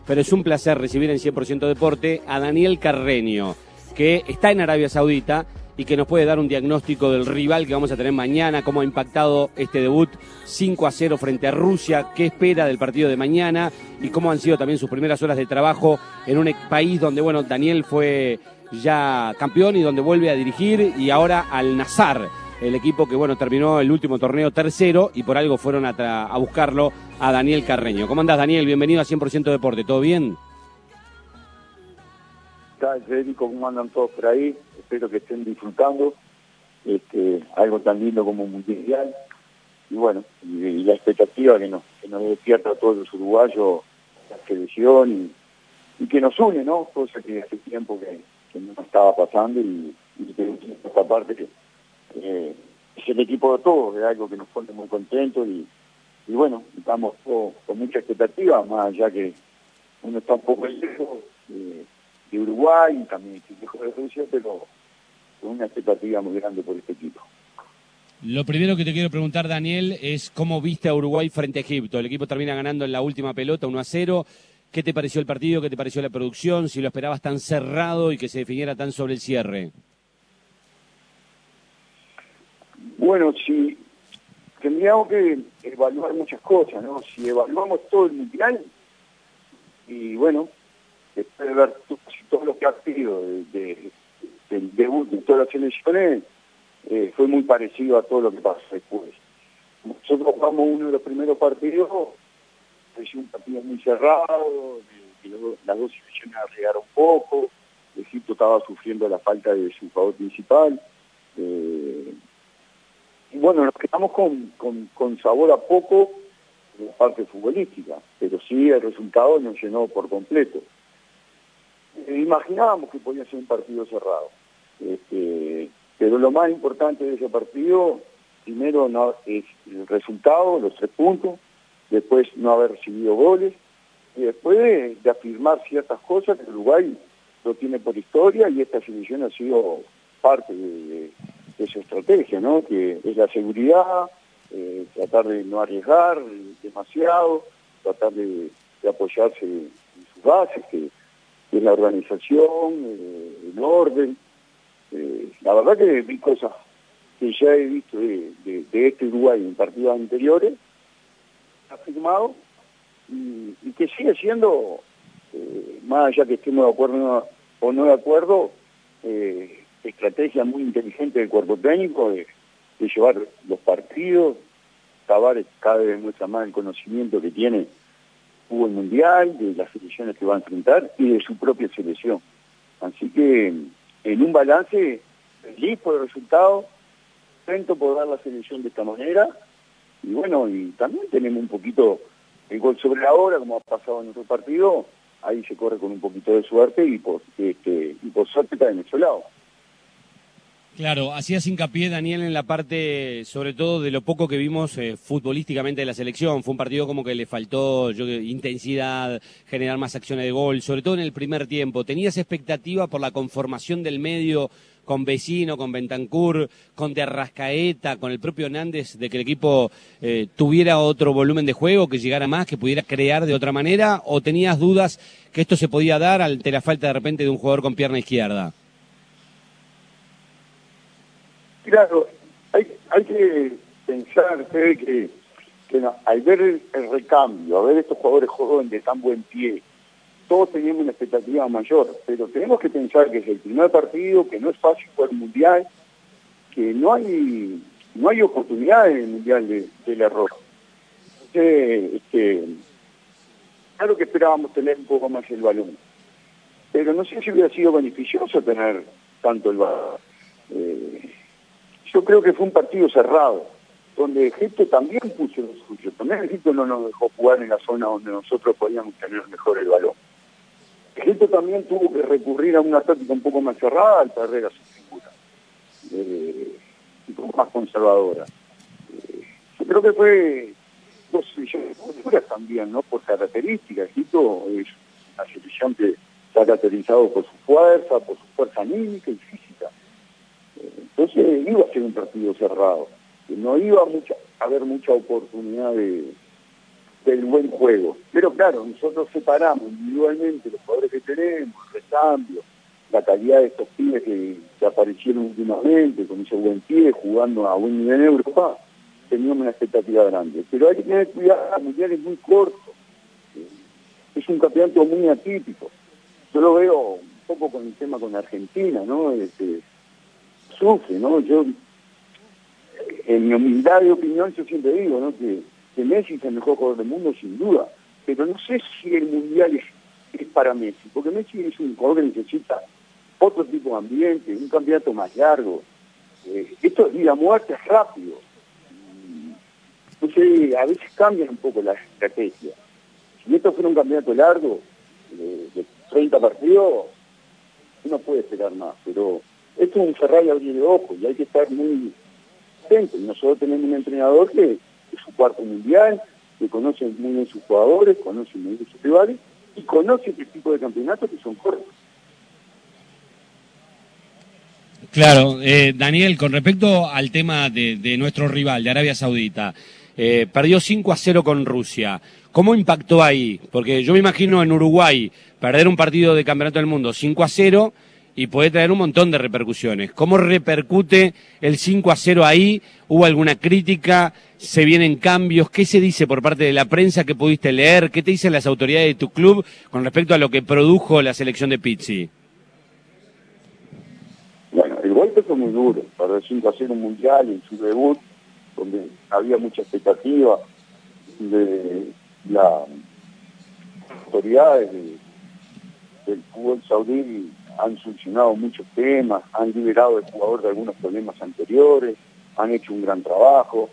pero es un placer recibir en 100% Deporte a Daniel Carreño, que está en Arabia Saudita y que nos puede dar un diagnóstico del rival que vamos a tener mañana, cómo ha impactado este debut 5-0 frente a Rusia, qué espera del partido de mañana y cómo han sido también sus primeras horas de trabajo en un país donde, bueno, Daniel fue ya campeón y donde vuelve a dirigir, y ahora al Nassr, el equipo que, bueno, terminó el último torneo tercero y por algo fueron a buscarlo a Daniel Carreño. ¿Cómo andás, Daniel? Bienvenido a 100% Deporte, ¿todo bien? ¿Qué tal, Federico? ¿Cómo andan todos por ahí? Espero que estén disfrutando algo tan lindo como un mundial. Y bueno, y la expectativa que nos despierta a todos los uruguayos, la selección y que nos une, ¿no? Cosa que hace tiempo que no estaba pasando y que esta parte que es el equipo de todos, es algo que nos pone muy contentos y bueno, estamos todos con mucha expectativa, más allá que uno está un poco lejos de Uruguay y también lejos de Rusia, pero con una expectativa muy grande por este equipo. Lo primero que te quiero preguntar, Daniel, es cómo viste a Uruguay frente a Egipto. El equipo termina ganando en la última pelota 1-0. ¿Qué te pareció el partido? ¿Qué te pareció la producción? Si lo esperabas tan cerrado y que se definiera tan sobre el cierre. Bueno, si tendríamos que evaluar muchas cosas, ¿no? Si evaluamos todo el mundial, y bueno, después de ver todos los partidos del debut de todas las selecciones, fue muy parecido a todo lo que pasó después. Nosotros jugamos uno de los primeros partidos, fue un partido muy cerrado, las dos selecciones arriesgaron un poco, Egipto estaba sufriendo la falta de su jugador principal, y bueno, nos quedamos con sabor a poco de la parte futbolística, pero sí el resultado nos llenó por completo. Imaginábamos que podía ser un partido cerrado, pero lo más importante de ese partido, primero es el resultado, los 3 puntos, después no haber recibido goles, y después de afirmar ciertas cosas que Uruguay lo tiene por historia, y esta selección ha sido parte de su estrategia, ¿no? Que es la seguridad, tratar de no arriesgar demasiado, tratar de apoyarse en sus bases, que es la organización, el orden. La verdad que vi cosas que ya he visto de este Uruguay en partidos anteriores, afirmado, y que sigue siendo, más allá que estemos de acuerdo o no de acuerdo, estrategia muy inteligente del cuerpo técnico de llevar los partidos. Tavares cada vez muestra más el conocimiento que tiene fútbol mundial, de las selecciones que va a enfrentar y de su propia selección. Así que en un balance feliz por el resultado, contento por dar la selección de esta manera, y bueno, y también tenemos un poquito el gol sobre la hora, como ha pasado en otro partido, ahí se corre con un poquito de suerte y por suerte está de nuestro lado. Claro, hacías hincapié, Daniel, en la parte, sobre todo, de lo poco que vimos futbolísticamente de la selección. Fue un partido como que le faltó intensidad, generar más acciones de gol, sobre todo en el primer tiempo. ¿Tenías expectativa por la conformación del medio con Vecino, con Bentancur, con De Arrascaeta, con el propio Nández, de que el equipo tuviera otro volumen de juego, que llegara más, que pudiera crear de otra manera? ¿O tenías dudas que esto se podía dar ante la falta de repente de un jugador con pierna izquierda? Claro, hay que pensar, Fede, que al ver el recambio, a ver estos jugadores jóvenes de tan buen pie, todos teníamos una expectativa mayor, pero tenemos que pensar que es el primer partido, que no es fácil jugar el mundial, que no hay oportunidad en el mundial del error. Entonces, claro que esperábamos tener un poco más el balón, pero no sé si hubiera sido beneficioso tener tanto el balón. Yo creo que fue un partido cerrado, donde Egipto también puso lo suyo. También Egipto no nos dejó jugar en la zona donde nosotros podíamos tener mejor el balón. Egipto también tuvo que recurrir a una táctica un poco más cerrada al perder a su figura, un poco más conservadora. Yo creo que fue dos selecciones muy duras también, ¿no? Por características. Egipto es una selección que se ha caracterizado por su fuerza anímica y física. Entonces iba a ser un partido cerrado, no iba a haber mucha oportunidad de del buen juego. Pero claro, nosotros separamos individualmente los jugadores que tenemos, el recambio, la calidad de estos pibes que aparecieron últimamente, con ese buen pie, jugando a buen nivel en Europa, teníamos una expectativa grande. Pero hay que tener cuidado, el mundial es muy corto, es un campeonato muy atípico. Yo lo veo un poco con el tema con Argentina, ¿no? Sufre, ¿no? Yo, en mi humildad de opinión, yo siempre digo, ¿no? Que Messi es el mejor jugador del mundo, sin duda, pero no sé si el mundial es para Messi, porque Messi es un jugador que necesita otro tipo de ambiente, un campeonato más largo. Esto es vida-muerte, es rápido. Entonces, a veces cambian un poco la estrategia. Si esto fuera un campeonato largo, de 30 partidos, uno puede esperar más, pero esto es un cerrar y abrir de ojos, y hay que estar muy atentos. Nosotros tenemos un entrenador que es su cuarto mundial, que conoce muy bien sus jugadores, conoce muy bien sus rivales, y conoce este tipo de campeonatos que son cortos. Claro, Daniel, con respecto al tema de nuestro rival, de Arabia Saudita, perdió 5-0 con Rusia. ¿Cómo impactó ahí? Porque yo me imagino en Uruguay perder un partido de Campeonato del Mundo 5-0 y puede traer un montón de repercusiones. ¿Cómo repercute el 5-0 ahí? ¿Hubo alguna crítica? ¿Se vienen cambios? ¿Qué se dice por parte de la prensa que pudiste leer? ¿Qué te dicen las autoridades de tu club con respecto a lo que produjo la selección de Pizzi? Bueno, el golpe fue muy duro, para el 5-0 un mundial en su debut, donde había mucha expectativa de las autoridades del fútbol saudí. Han solucionado muchos temas, han liberado al jugador de algunos problemas anteriores, han hecho un gran trabajo.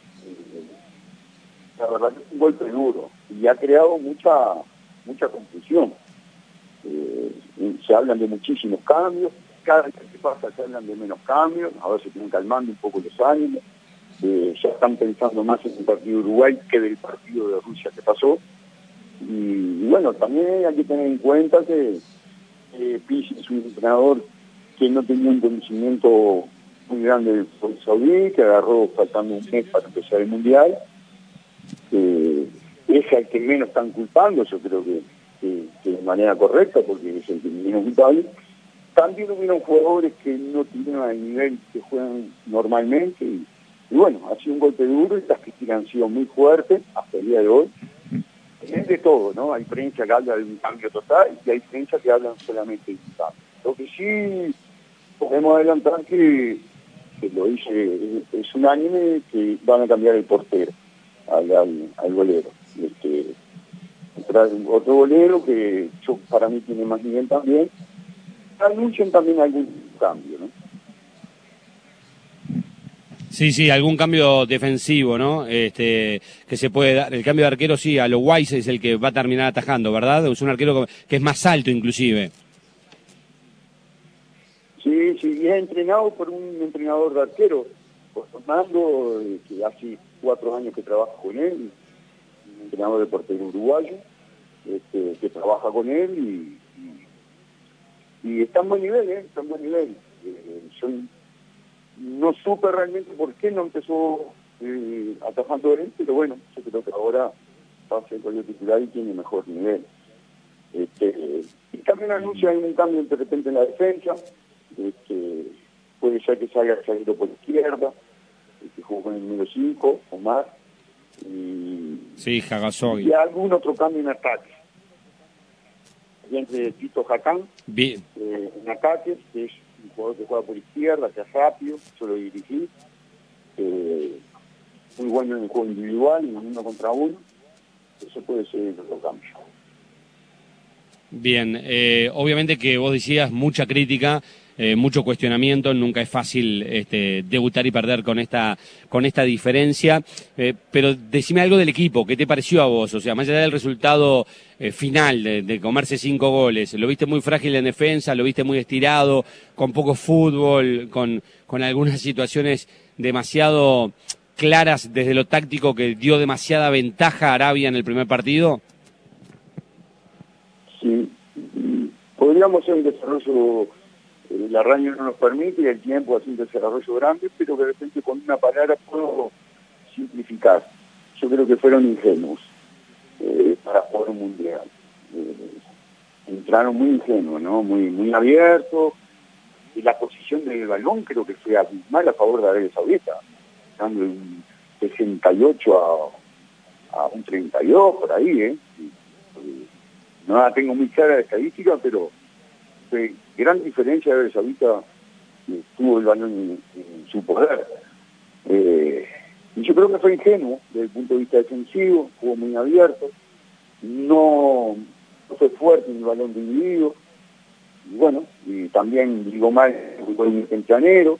La verdad que es un golpe duro y ha creado mucha confusión. Se hablan de muchísimos cambios, cada vez que pasa se hablan de menos cambios, ahora se están calmando un poco los ánimos, ya están pensando más en el partido de Uruguay que del partido de Rusia que pasó. Y bueno, también hay que tener en cuenta que Pizzi es un entrenador que no tenía un conocimiento muy grande del fútbol saudí, que agarró faltando un mes para empezar el mundial. Es al que menos están culpando, yo creo que de manera correcta, porque es el que menos culpable. También hubieron jugadores que no tuvieron el nivel que juegan normalmente y bueno, ha sido un golpe duro y las críticas han sido muy fuertes hasta el día de hoy. Es de todo, ¿no? Hay prensa que habla de un cambio total y hay prensa que hablan solamente de un cambio. Lo que sí podemos adelantar que lo dice, es unánime que van a cambiar el portero al golero. Trae otro golero que para mí tiene más nivel también. Anuncian también algún cambio, ¿no? Sí, algún cambio defensivo, ¿no? Que se puede dar. El cambio de arquero, sí, a lo Weiss es el que va a terminar atajando, ¿verdad? Es un arquero que es más alto, inclusive. Sí, y es entrenado por un entrenador de arquero, por Fernando, que hace 4 años que trabaja con él, un entrenador de portero uruguayo, que trabaja con él y está en buen nivel, está en buen nivel. No supe realmente por qué no empezó atajando él, pero bueno, yo creo que ahora va a ser el titular y tiene mejor nivel. Y también anuncia un cambio de repente en la defensa, puede ser que salga salido por izquierda, que jugó con el número 5, Omar, sí, Hagasogi. Y algún otro cambio en ataque. Entre Tito Jacán, en ataque, que es un jugador que juega por izquierda, que es rápido, yo lo dirigí, muy bueno en el juego individual, en 1 contra 1, eso puede ser otro cambio. Bien, obviamente que vos decías mucha crítica, mucho cuestionamiento, nunca es fácil debutar y perder con esta diferencia, pero decime algo del equipo, ¿qué te pareció a vos? O sea, más allá del resultado final de comerse 5 goles, ¿lo viste muy frágil en defensa, lo viste muy estirado, con poco fútbol, con algunas situaciones demasiado claras desde lo táctico que dio demasiada ventaja a Arabia en el primer partido? Sí, podríamos hacer un desarrollo, el arranque no nos permite y el tiempo hace un desarrollo grande, pero que de repente con una palabra puedo simplificar. Yo creo que fueron ingenuos. para jugar un mundial. Entraron muy ingenuos, ¿no? Muy abiertos, y la posición del balón creo que fue abismal a favor de Arabia Saudita, dando un 68 a un 32 por ahí, no la tengo muy clara de estadística, pero fue gran diferencia de Arabia Saudita, tuvo el balón en su poder. Y yo creo que fue ingenuo desde el punto de vista defensivo, jugó muy abierto, no fue fuerte en el balón dividido, y bueno, y también digo mal, jugó en el tempranero,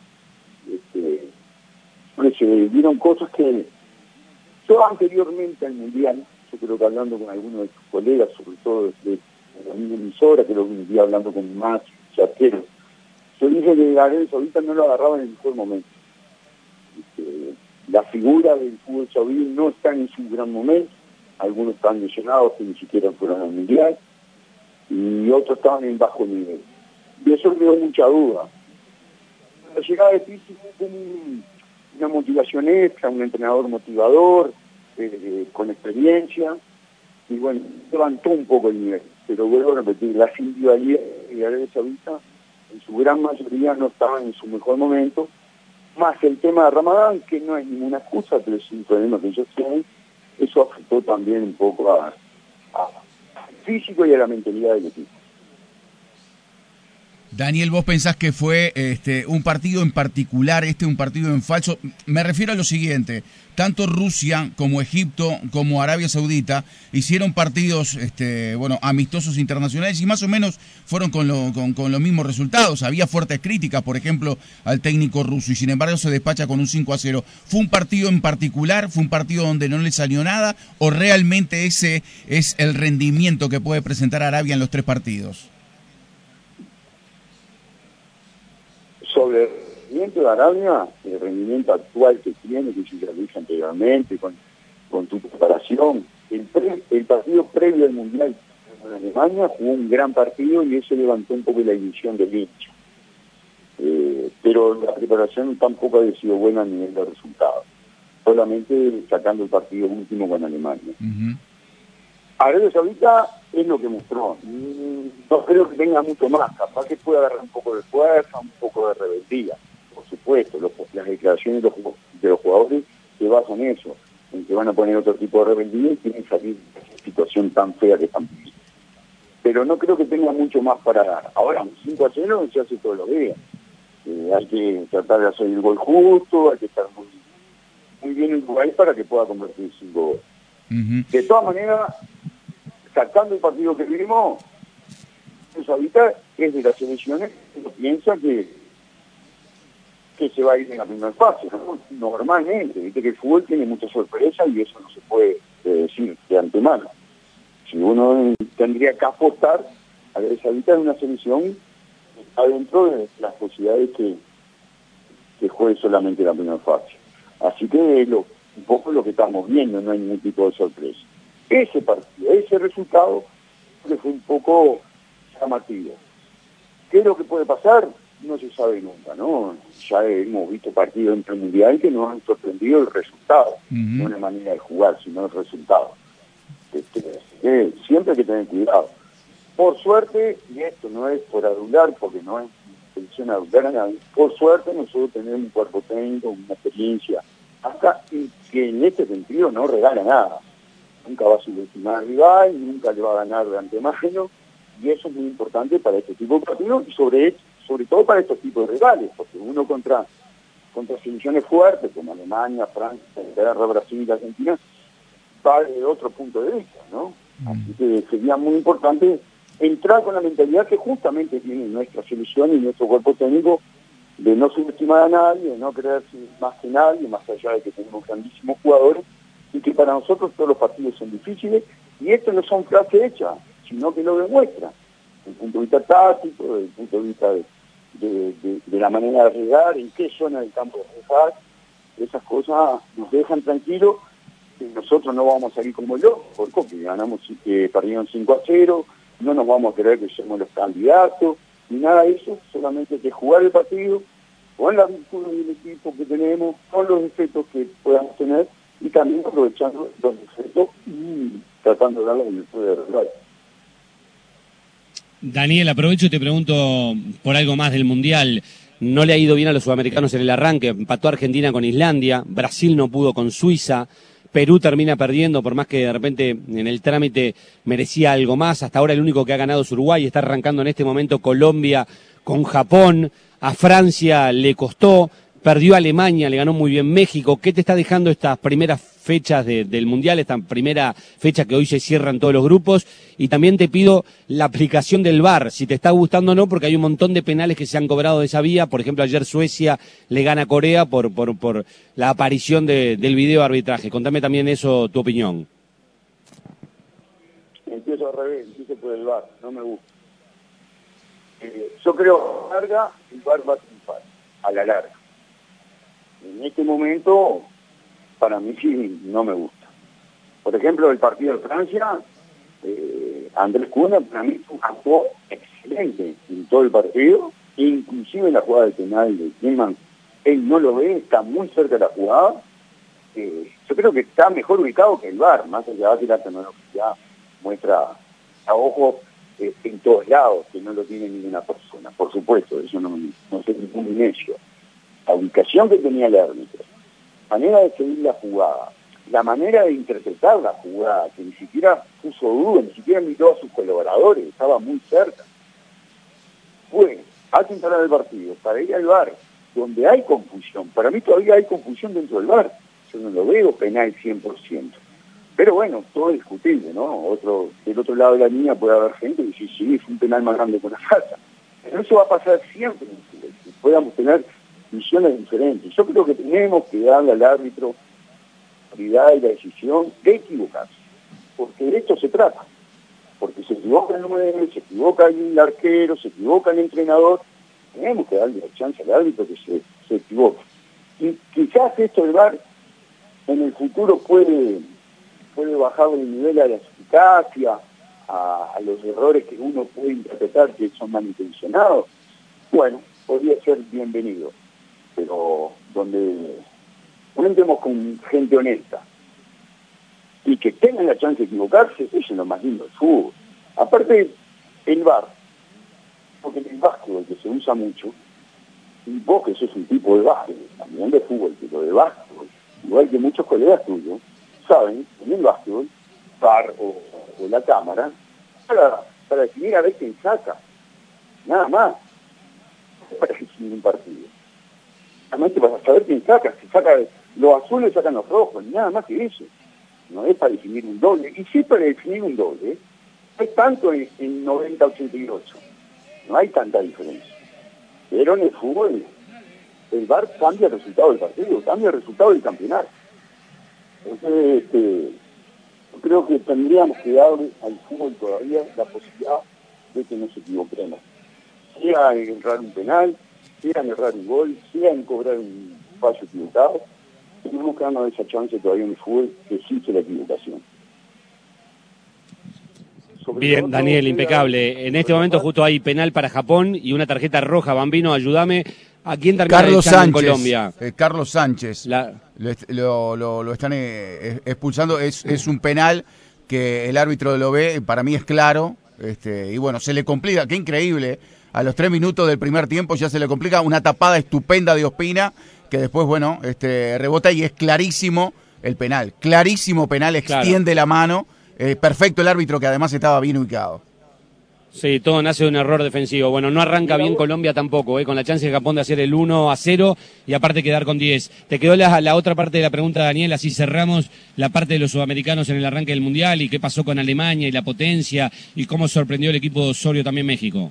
se vieron cosas que yo anteriormente al Mundial, yo creo que hablando con algunos de tus colegas, sobre todo de la misma emisora, que lo venía hablando con más charqueros, yo dije que Arabia Saudita no lo agarraba en el mejor momento. La figura del fútbol saudí no está en su gran momento, algunos están lesionados que ni siquiera fueron al Mundial, y otros estaban en bajo nivel. Y eso me dio mucha duda. La llegada de Pizzi fue una motivación extra, un entrenador motivador, con experiencia, y bueno, levantó un poco el nivel. Pero vuelvo a repetir, las individualidades de Arabia Saudita en su gran mayoría no estaban en su mejor momento, más el tema de Ramadán, que no es ninguna excusa, pero es un problema que ellos tienen, eso afectó también un poco al físico y a la mentalidad del equipo. Daniel, ¿vos pensás que fue un partido en particular, un partido en falso? Me refiero a lo siguiente, tanto Rusia como Egipto como Arabia Saudita hicieron partidos amistosos internacionales y más o menos fueron con los mismos resultados. Había fuertes críticas, por ejemplo, al técnico ruso y sin embargo se despacha con un 5-0. ¿Fue un partido en particular? ¿Fue un partido donde no le salió nada? ¿O realmente ese es el rendimiento que puede presentar Arabia en los 3 partidos? Sobre el rendimiento de Arabia, el rendimiento actual que tiene, que yo ya lo dije anteriormente, con tu preparación, el partido previo al Mundial en Alemania jugó un gran partido y eso levantó un poco la ilusión del hincha. Pero la preparación tampoco ha sido buena a nivel de resultados, solamente sacando el partido último con Alemania. Uh-huh. Arabia Saudita es lo que mostró. No creo que tenga mucho más. Capaz que pueda agarrar un poco de fuerza, un poco de rebeldía. Por supuesto, las declaraciones de los jugadores se basan en eso, en que van a poner otro tipo de rebeldía y quieren salir de esa situación tan fea que están viviendo. Pero no creo que tenga mucho más para dar. Ahora, un 5-0 se hace todos los días. Hay que tratar de hacer el gol justo, hay que estar muy bien en Uruguay para que pueda convertir 5 goles. Uh-huh. De todas maneras, sacando el partido que vivimos, Saudita es de las selecciones que piensa que se va a ir en la primera fase, ¿no? Normalmente, viste que el fútbol tiene muchas sorpresas y eso no se puede decir de antemano. Si uno tendría que apostar a que Saudita es una selección que está dentro de las posibilidades que juegue solamente la primera fase. Así que es un poco lo que estamos viendo, no hay ningún tipo de sorpresa. Ese partido, ese resultado, que fue un poco llamativo. ¿Qué es lo que puede pasar? No se sabe nunca, ¿no? Ya hemos visto partidos entre el Mundial que nos han sorprendido el resultado, no una manera de jugar, sino el resultado. Siempre hay que tener cuidado. Por suerte, y esto no es por adular, porque no es intención de adular a nadie, por suerte nosotros tenemos un cuerpo técnico, una experiencia, hasta que en este sentido no regala nada. Nunca va a subestimar al rival, nunca le va a ganar de antemano, y eso es muy importante para este tipo de partidos y sobre todo para estos tipos de rivales, porque uno contra selecciones fuertes como Alemania, Francia, Inglaterra, Brasil y Argentina va de otro punto de vista, ¿no? Así que sería muy importante entrar con la mentalidad que justamente tiene nuestra selección y nuestro cuerpo técnico de no subestimar a nadie, de no creerse más que nadie, más allá de que tenemos grandísimos jugadores, y que para nosotros todos los partidos son difíciles, y esto no son frases hechas, sino que lo demuestra, desde el punto de vista táctico, desde el punto de vista de la manera de regar, en qué zona del campo de regar. Esas cosas nos dejan tranquilos, que nosotros no vamos a salir como locos, porque perdieron 5-0, no nos vamos a creer que somos los candidatos, ni nada de eso, solamente hay que jugar el partido, con las virtudes del equipo que tenemos, con los defectos que podamos tener, y también aprovechando los defectos y tratando de darle el después de rival. Daniel, aprovecho y te pregunto por algo más del Mundial. No le ha ido bien a los sudamericanos en el arranque, empató Argentina con Islandia, Brasil no pudo con Suiza, Perú termina perdiendo, por más que de repente en el trámite merecía algo más. Hasta ahora el único que ha ganado es Uruguay, está arrancando en este momento Colombia con Japón, a Francia le costó, perdió a Alemania, le ganó muy bien México. ¿Qué te está dejando estas primeras fechas del Mundial, esta primera fecha que hoy se cierran todos los grupos? Y también te pido la aplicación del VAR, si te está gustando o no, porque hay un montón de penales que se han cobrado de esa vía. Por ejemplo, ayer Suecia le gana a Corea por la aparición del video arbitraje. Contame también eso, tu opinión. Empiezo al revés, empiezo por el VAR, no me gusta. Yo creo que a la larga el VAR va a triunfar, a la larga. En este momento, para mí sí, no me gusta. Por ejemplo, el partido de Francia, Andrés Cuna, para mí actuó excelente en todo el partido, inclusive en la jugada de penal de Klinsmann, él no lo ve, está muy cerca de la jugada. Yo creo que está mejor ubicado que el VAR, más allá de que la tecnología muestra a ojo en todos lados, que no lo tiene ninguna persona. Por supuesto, eso no es ningún necio. La ubicación que tenía el árbitro, manera de seguir la jugada, la manera de interpretar la jugada, que ni siquiera puso duda, ni siquiera miró a sus colaboradores, estaba muy cerca. Fue a centrar el partido para ir al VAR, donde hay confusión. Para mí todavía hay confusión dentro del VAR. Yo no lo veo penal 100%. Pero bueno, todo es discutible, ¿no? Del otro lado de la línea puede haber gente que dice, sí, fue un penal más grande que una falta. Pero eso va a pasar siempre en Chile, que podamos tener visiones diferentes. Yo creo que tenemos que darle al árbitro prioridad y la decisión de equivocarse, porque de esto se trata. Porque se equivoca el 9, se equivoca el arquero, se equivoca el entrenador, tenemos que darle la chance al árbitro que se equivoque. Y quizás esto del VAR en el futuro puede bajar el nivel a la eficacia, a los errores que uno puede interpretar que son malintencionados. Bueno, podría ser bienvenido, pero donde entremos con gente honesta y que tengan la chance de equivocarse, eso es lo más lindo del fútbol. Aparte, el VAR, porque en el básquetbol que se usa mucho, y vos que sos un tipo de básquetbol, también de fútbol, pero de básquetbol, igual que muchos colegas tuyos, saben, en el básquetbol, VAR o la cámara, para definir a ver quién saca, nada más, no para definir un partido. Solamente para saber quién saca, si saca los azules sacan los rojos, nada más que eso. No es para definir un doble, y sí para definir un doble, no es tanto en 90-88, no hay tanta diferencia. Pero en el fútbol, el VAR cambia el resultado del partido, cambia el resultado del campeonato. Entonces, yo creo que tendríamos que darle al fútbol todavía la posibilidad de que no se equivoquemos. Sea en errar un penal, sea en errar un gol, sea en cobrar un fallo equivocado, tenemos que darnos esa chance todavía en el fútbol que existe la equivocación. Bien, Daniel, impecable. En este momento justo hay penal para Japón y una tarjeta roja. Bambino, ayúdame. ¿A quién termina Carlos echando Sánchez, en Colombia? Carlos Sánchez. Lo están expulsando. Es un penal que el árbitro lo ve, para mí es claro. Y bueno, se le complica. Qué increíble. A los 3 minutos del primer tiempo ya se le complica. Una tapada estupenda de Ospina, que después, bueno, rebota y es clarísimo el penal. Clarísimo penal, extiende la mano. Perfecto el árbitro, que además estaba bien ubicado. Sí, todo nace de un error defensivo. Bueno, no arranca bien Colombia tampoco, con la chance de Japón de hacer el 1-0 y aparte quedar con 10. Te quedó la otra parte de la pregunta, Daniel, así cerramos la parte de los sudamericanos en el arranque del Mundial y qué pasó con Alemania y la potencia y cómo sorprendió el equipo de Osorio también México.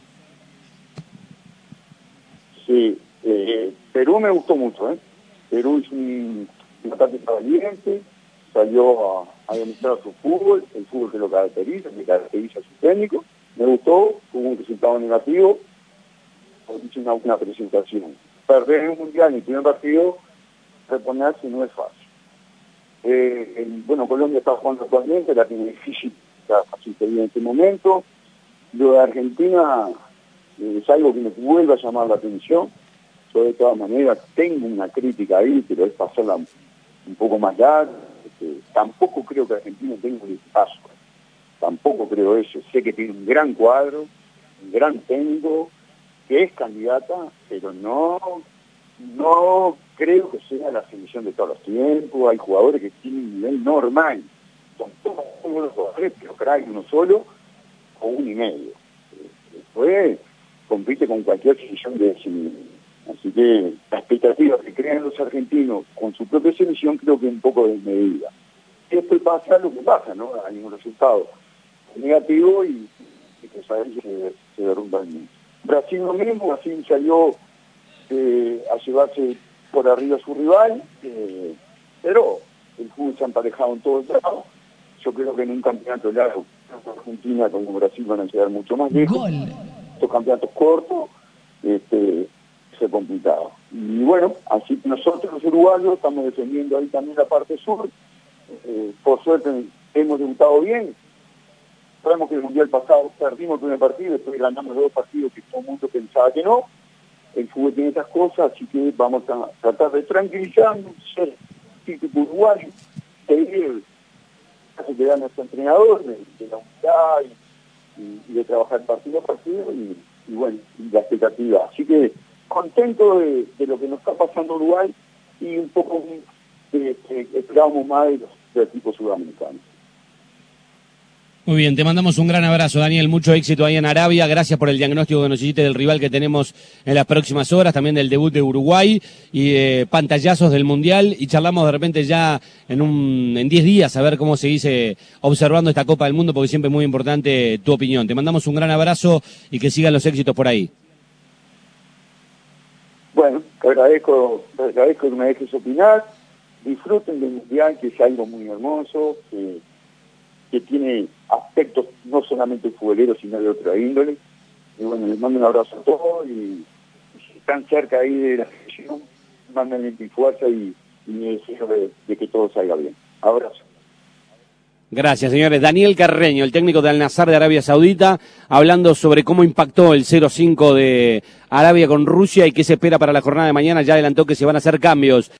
Sí, Perú me gustó mucho, Perú es una táctica valiente, salió a demostrar su fútbol, el fútbol que lo caracteriza, que caracteriza a su técnico. Me gustó, tuvo un resultado negativo, hizo una presentación. Perder en un mundial en el primer partido, reponerse no es fácil. Bueno, Colombia está jugando actualmente, la tiene difícil, está fácil en este momento. Lo de Argentina es algo que me vuelve a llamar la atención. Yo de todas maneras tengo una crítica ahí, pero es pasarla un poco más larga. Tampoco creo que Argentina tenga un espacio tampoco creo eso. Sé que tiene un gran cuadro, un gran técnico, que es candidata, pero no creo que sea la selección de todos los tiempos. Hay jugadores que tienen un nivel normal, son todos buenos jugadores, pero crack uno solo o 1,5. Después compite con cualquier selección de ese nivel. Así que la expectativa que crean los argentinos con su propia selección creo que es un poco desmedida. Y después pasa lo que pasa, ¿no? Hay un resultado negativo y pues a veces se derrumba el mundo. Brasil lo mismo, Brasil salió a llevarse por arriba a su rival, pero el fútbol se ha emparejado en todo el lado. Yo creo que en un campeonato largo, tanto Argentina como Brasil van a llegar mucho más lejos. Gol. Estos campeonatos cortos, se complicado. Y bueno, así que nosotros los uruguayos estamos defendiendo ahí también la parte sur. Por suerte hemos debutado bien. Sabemos que el mundial pasado perdimos el primer partido, después ganamos los 2 partidos que todo el mundo pensaba que no. El fútbol tiene esas cosas, así que vamos a tratar de tranquilizarnos, ser típico uruguayo, seguir el que da nuestro entrenador, de la unidad y de trabajar partido a partido y bueno, y la expectativa. Así que contento de lo que nos está pasando en Uruguay y un poco esperábamos más de los equipos sudamericanos. Muy bien, te mandamos un gran abrazo, Daniel, mucho éxito ahí en Arabia, gracias por el diagnóstico que nos hiciste del rival que tenemos en las próximas horas, también del debut de Uruguay y pantallazos del Mundial, y charlamos de repente ya en 10 días a ver cómo seguís observando esta Copa del Mundo, porque siempre es muy importante tu opinión. Te mandamos un gran abrazo y que sigan los éxitos por ahí. Bueno, te agradezco que me dejes opinar, disfruten del Mundial, que es algo muy hermoso, que tiene aspectos no solamente futboleros, sino de otra índole. Y bueno, les mando un abrazo a todos y si están cerca ahí de la selección, mándenle mi fuerza y mi deseo de que todo salga bien. Abrazo. Gracias, señores. Daniel Carreño, el técnico de Al-Nassr de Arabia Saudita, hablando sobre cómo impactó el 0-5 de Arabia con Rusia y qué se espera para la jornada de mañana. Ya adelantó que se van a hacer cambios.